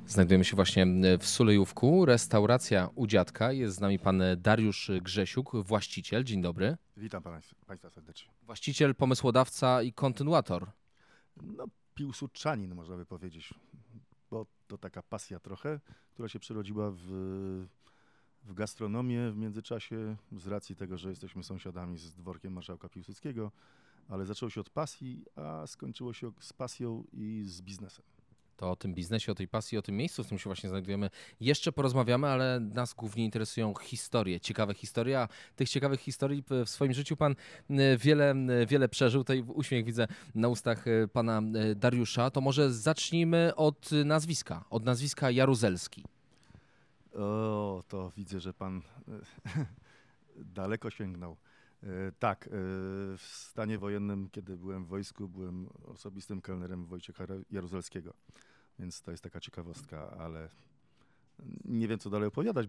Znajdujemy się właśnie w Sulejówku, restauracja u dziadka. Jest z nami pan Dariusz Grzesiuk, właściciel. Dzień dobry. Witam Państwa serdecznie. Właściciel, pomysłodawca i kontynuator. No, piłsudczanin można by powiedzieć, bo to taka pasja trochę, która się przerodziła w gastronomię w międzyczasie z racji tego, że jesteśmy sąsiadami z dworkiem marszałka Piłsudskiego, ale zaczęło się od pasji, a skończyło się z pasją i z biznesem. To o tym biznesie, o tej pasji, o tym miejscu, w którym się właśnie znajdujemy, jeszcze porozmawiamy, ale nas głównie interesują historie, ciekawe historie, a tych ciekawych historii w swoim życiu pan wiele przeżył. Tutaj uśmiech widzę na ustach pana Dariusza. To może zacznijmy od nazwiska Jaruzelski. O, to widzę, że pan daleko sięgnął. Tak, w stanie wojennym, kiedy byłem w wojsku, byłem osobistym kelnerem Wojciecha Jaruzelskiego, więc to jest taka ciekawostka, ale nie wiem, co dalej opowiadać,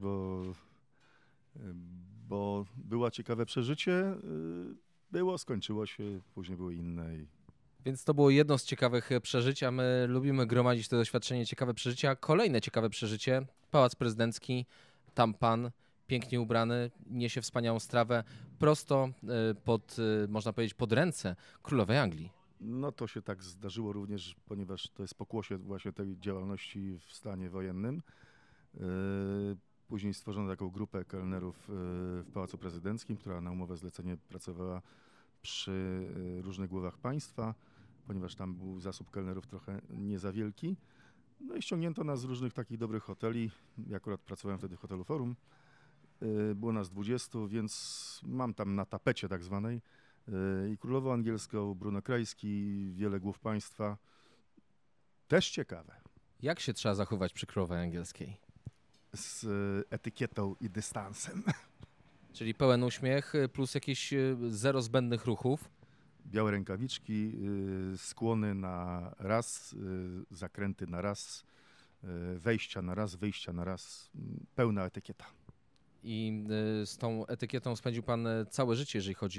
bo było ciekawe przeżycie, skończyło się, później były inne. Więc to było jedno z ciekawych przeżyć, a my lubimy gromadzić to doświadczenie, ciekawe przeżycia. Kolejne ciekawe przeżycie, Pałac Prezydencki, tam pan, pięknie ubrany, niesie wspaniałą strawę prosto można powiedzieć, pod ręce królowej Anglii. No to się tak zdarzyło również, ponieważ to jest pokłosie właśnie tej działalności w stanie wojennym. Później stworzono taką grupę kelnerów w Pałacu Prezydenckim, która na umowę zlecenie pracowała przy różnych głowach państwa, ponieważ tam był zasób kelnerów trochę nie za wielki. No i ściągnięto nas z różnych takich dobrych hoteli. Ja akurat pracowałem wtedy w hotelu Forum. Było nas 20, więc mam tam na tapecie tak zwanej i królową angielską, Bruno Kreisky, wiele głów państwa. Też ciekawe. Jak się trzeba zachować przy królowej angielskiej? Z etykietą i dystansem. Czyli pełen uśmiech plus jakieś zero zbędnych ruchów. Białe rękawiczki, skłony na raz, zakręty na raz, wejścia na raz, wyjścia na raz. Pełna etykieta. I z tą etykietą spędził pan całe życie, jeżeli chodzi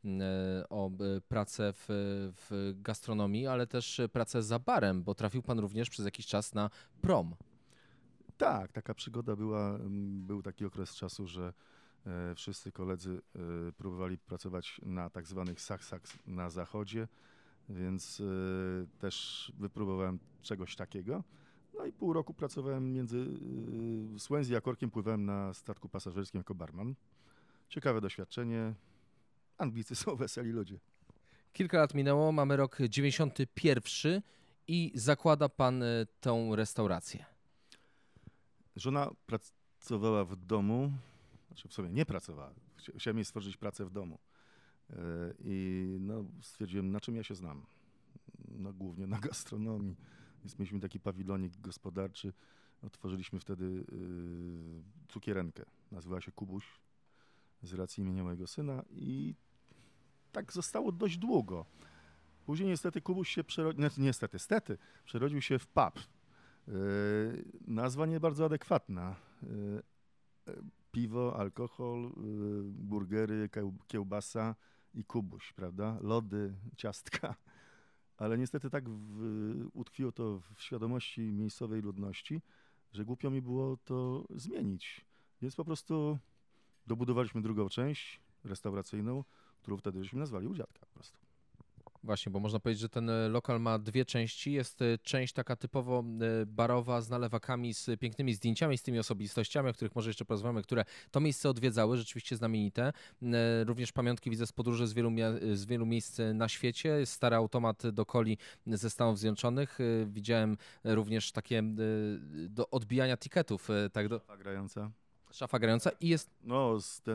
o pracę w gastronomii, ale też pracę za barem, bo trafił pan również przez jakiś czas na prom. Tak, taka przygoda była. Był taki okres czasu, że wszyscy koledzy próbowali pracować na tak zwanych saksach na zachodzie, więc też wypróbowałem czegoś takiego. No i pół roku pracowałem między Swansea a Corkiem, pływałem na statku pasażerskim jako barman. Ciekawe doświadczenie. Anglicy są weseli ludzie. Kilka lat minęło, mamy rok 91 i zakłada pan tą restaurację. Żona pracowała w domu, znaczy w sumie nie pracowała. Chciałem jej stworzyć pracę w domu. I no, stwierdziłem, na czym ja się znam. No, głównie na gastronomii. Więc mieliśmy taki pawilonik gospodarczy. Otworzyliśmy wtedy cukierenkę. Nazywała się Kubuś z racji imienia mojego syna i tak zostało dość długo. Później niestety Kubuś się przerodził się w pub. Nazwa nie bardzo adekwatna. Piwo, alkohol, burgery, kiełbasa i Kubuś, prawda? Lody, ciastka. Ale niestety tak utkwiło to w świadomości miejscowej ludności, że głupio mi było to zmienić. Więc po prostu dobudowaliśmy drugą część restauracyjną, którą wtedy żeśmy nazwali u dziadka po prostu. Właśnie, bo można powiedzieć, że ten lokal ma dwie części. Jest część taka typowo barowa z nalewakami, z pięknymi zdjęciami, z tymi osobistościami, o których może jeszcze porozmawiamy, które to miejsce odwiedzały, rzeczywiście znamienite. Również pamiątki widzę z podróży z wielu miejsc na świecie. Jest stary automat do coli ze Stanów Zjednoczonych. Widziałem również takie do odbijania tiketów. Tak, Szafa grająca. Szafa grająca i jest... No,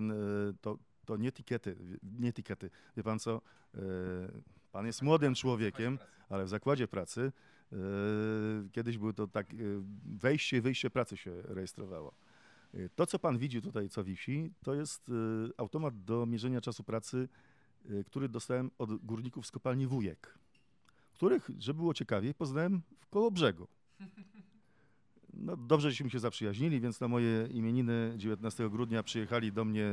to nie tikety. Wie pan co? Pan jest młodym człowiekiem, ale w zakładzie pracy kiedyś było to tak, wejście i wyjście pracy się rejestrowało. To, co pan widzi tutaj, co wisi, to jest automat do mierzenia czasu pracy, który dostałem od górników z kopalni Wujek, których, żeby było ciekawiej, poznałem w Kołobrzegu. No, dobrze, żeśmy się zaprzyjaźnili, więc na moje imieniny 19 grudnia przyjechali do mnie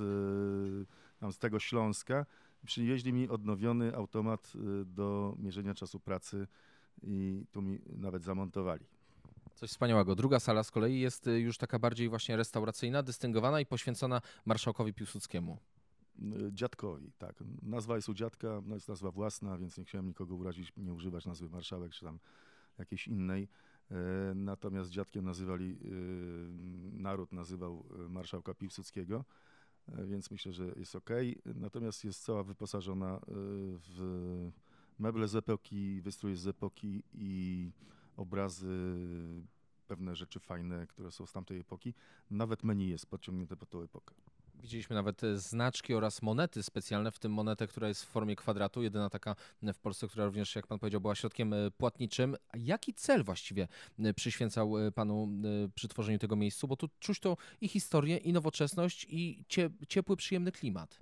z tego Śląska. Przywieźli mi odnowiony automat do mierzenia czasu pracy i tu mi nawet zamontowali. Coś wspaniałego. Druga sala z kolei jest już taka bardziej właśnie restauracyjna, dystyngowana i poświęcona marszałkowi Piłsudskiemu. Dziadkowi, tak. Nazwa jest u dziadka, no jest nazwa własna, więc nie chciałem nikogo urazić, nie używać nazwy marszałek czy tam jakiejś innej. Natomiast dziadkiem naród nazywał marszałka Piłsudskiego, więc myślę, że jest ok. Natomiast jest cała wyposażona w meble z epoki, wystrój z epoki i obrazy, pewne rzeczy fajne, które są z tamtej epoki. Nawet menu jest podciągnięte pod tą epokę. Widzieliśmy nawet znaczki oraz monety specjalne, w tym monetę, która jest w formie kwadratu, jedyna taka w Polsce, która również, jak pan powiedział, była środkiem płatniczym. A jaki cel właściwie przyświęcał panu przy tworzeniu tego miejsca? Bo tu czuć to i historię, i nowoczesność, i ciepły, przyjemny klimat.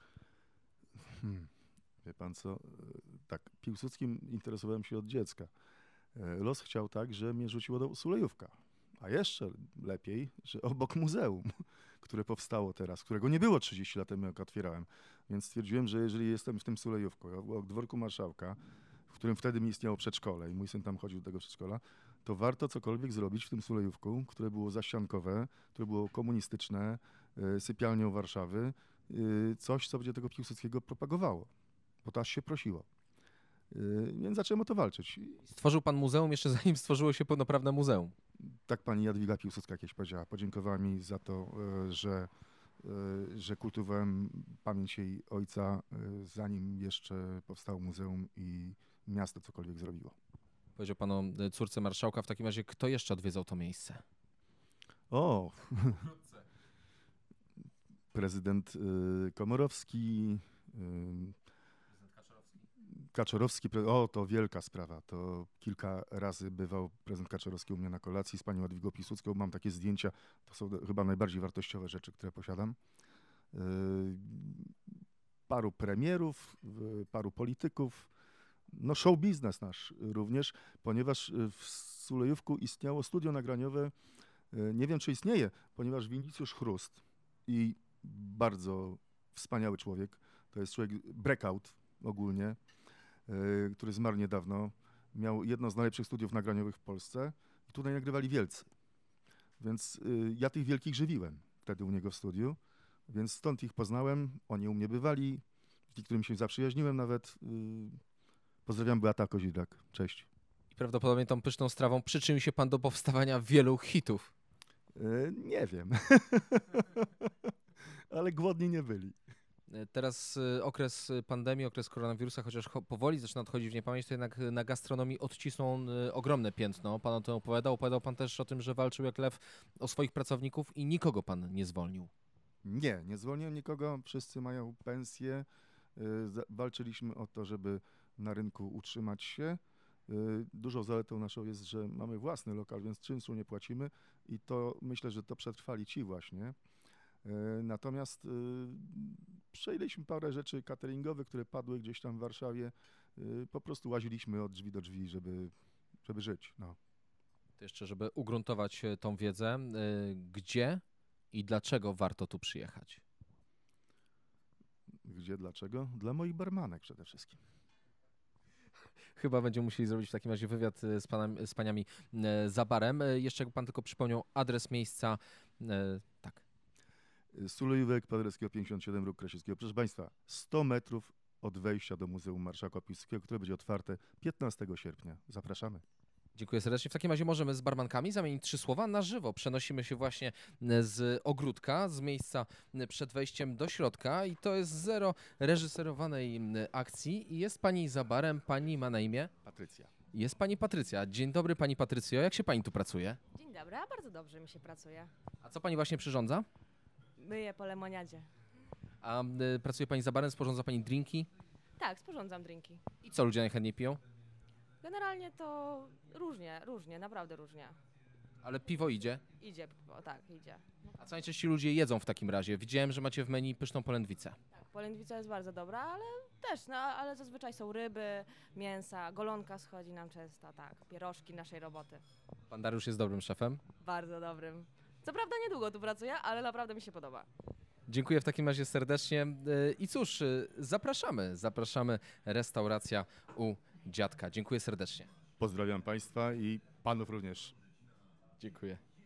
Wie pan co, tak, Piłsudskim interesowałem się od dziecka. Los chciał tak, że mnie rzuciło do Sulejówka. A jeszcze lepiej, że obok muzeum, które powstało teraz, którego nie było 30 lat temu, jak otwierałem. Więc stwierdziłem, że jeżeli jestem w tym Sulejówku, obok dworku marszałka, w którym wtedy mi istniało przedszkole i mój syn tam chodził do tego przedszkola, to warto cokolwiek zrobić w tym Sulejówku, które było zaściankowe, które było komunistyczne, sypialnią Warszawy, coś, co będzie tego Piłsudskiego propagowało, bo to aż się prosiło. Więc zacząłem o to walczyć. Stworzył pan muzeum jeszcze zanim stworzyło się pełnoprawne muzeum. Tak pani Jadwiga Piłsudska kiedyś powiedziała. Podziękowała mi za to, że kultywowałem pamięć jej ojca, zanim jeszcze powstało muzeum i miasto cokolwiek zrobiło. Powiedział pan o córce marszałka. W takim razie kto jeszcze odwiedzał to miejsce? O! Prezydent Komorowski, Kaczorowski, o to wielka sprawa, to kilka razy bywał prezydent Kaczorowski u mnie na kolacji z panią Jadwigą Piłsudską, mam takie zdjęcia, to są chyba najbardziej wartościowe rzeczy, które posiadam. Paru premierów, paru polityków, no show biznes nasz również, ponieważ w Sulejówku istniało studio nagraniowe, nie wiem czy istnieje, ponieważ Winnicjusz Chrust i bardzo wspaniały człowiek, to jest człowiek breakout ogólnie, który zmarł niedawno, miał jedno z najlepszych studiów nagraniowych w Polsce i tutaj nagrywali wielcy. Więc ja tych wielkich żywiłem wtedy u niego w studiu, więc stąd ich poznałem, oni u mnie bywali, z niektórym się zaprzyjaźniłem nawet. Pozdrawiam, Beata Kozidrak, cześć. I prawdopodobnie tą pyszną strawą przyczynił się pan do powstawania wielu hitów. Nie wiem, ale głodni nie byli. Teraz okres pandemii, okres koronawirusa, chociaż powoli zaczyna odchodzić w niepamięć, to jednak na gastronomii odcisnął on ogromne piętno. Pan o tym opowiadał. Opowiadał pan też o tym, że walczył jak lew o swoich pracowników i nikogo pan nie zwolnił. Nie zwolniłem nikogo. Wszyscy mają pensję. Walczyliśmy o to, żeby na rynku utrzymać się. Dużą zaletą naszą jest, że mamy własny lokal, więc czynszu nie płacimy i to myślę, że to przetrwali ci właśnie. Natomiast przejęliśmy parę rzeczy cateringowych, które padły gdzieś tam w Warszawie. Po prostu łaziliśmy od drzwi do drzwi, żeby żyć. No. To jeszcze, żeby ugruntować tą wiedzę, gdzie i dlaczego warto tu przyjechać? Gdzie, dlaczego? Dla moich barmanek przede wszystkim. Chyba będziemy musieli zrobić w takim razie wywiad z paniami za barem. Jeszcze jakby pan tylko przypomniał adres miejsca. Tak. Sulejówek, Paderewskiego 57, Róg Krasieckiego. Proszę Państwa, 100 metrów od wejścia do Muzeum Marszałka Piłsudskiego, które będzie otwarte 15 sierpnia. Zapraszamy. Dziękuję serdecznie. W takim razie możemy z barmankami zamienić 3 słowa na żywo. Przenosimy się właśnie z ogródka, z miejsca przed wejściem do środka i to jest zero reżyserowanej akcji. I jest pani za barem, pani ma na imię? Patrycja. Jest pani Patrycja. Dzień dobry pani Patrycjo. Jak się pani tu pracuje? Dzień dobry, a bardzo dobrze mi się pracuje. A co pani właśnie przyrządza? Myję po lemoniadzie. A pracuje pani za barem, sporządza pani drinki? Tak, sporządzam drinki. I co ludzie najchętniej piją? Generalnie to różnie, naprawdę różnie. Ale piwo idzie. Idzie, tak, idzie. A co najczęściej ludzie jedzą w takim razie? Widziałem, że macie w menu pyszną polędwicę. Tak, polędwica jest bardzo dobra, ale też, no, ale zazwyczaj są ryby, mięsa, golonka schodzi nam często, tak, pierożki naszej roboty. Pan Dariusz jest dobrym szefem. Bardzo dobrym. Co prawda niedługo tu pracuję, ale naprawdę mi się podoba. Dziękuję w takim razie serdecznie. I cóż, zapraszamy. Restauracja u dziadka. Dziękuję serdecznie. Pozdrawiam Państwa i Panów również. Dziękuję.